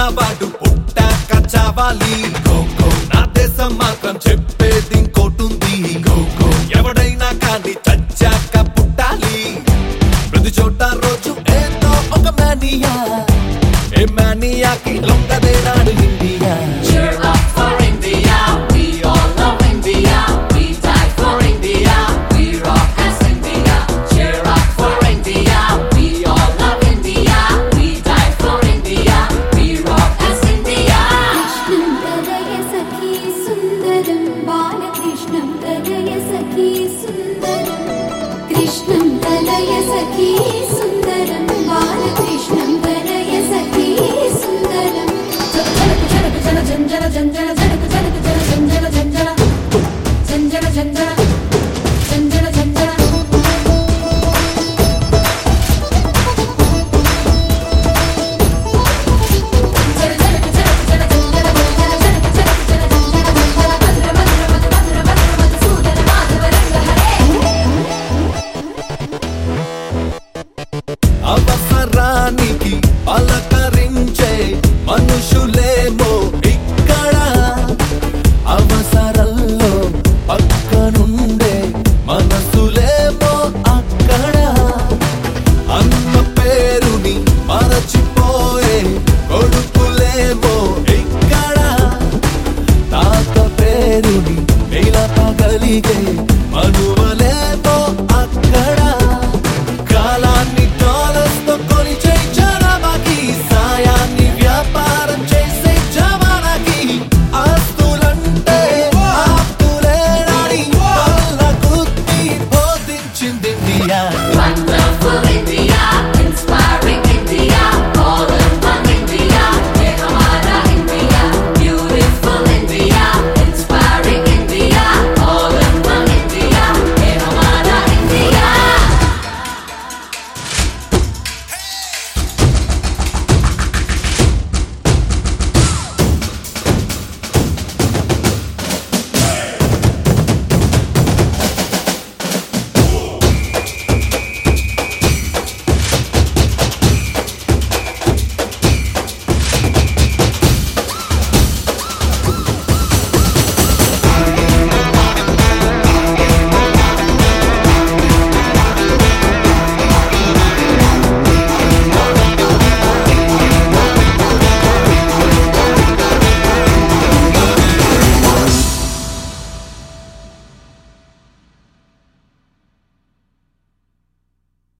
వాడు పుట్టాక చావాలి నా దేశం మాత్రం చెప్పేది ఇంకోటుంది ఎవడైనా కానీ చచ్చాక పుట్టాలి ప్రతి చోట రోజు ఏదో ఒక మానియా ఏ మానియాకి లొంగదేనాడు India Cheer up for India, we all love India, we die for India, we rock as India. Cheer up for India, we all love India, we die for India, we rock as India. कृष्णं तदय सखी सुन्दरं बालकृष्णं तदय सखी सुन्दरं कृष्णं तदय सखी सुन्दरं बालकृष्णं तदय सखी सुन्दरं जन जन जन जन जन जन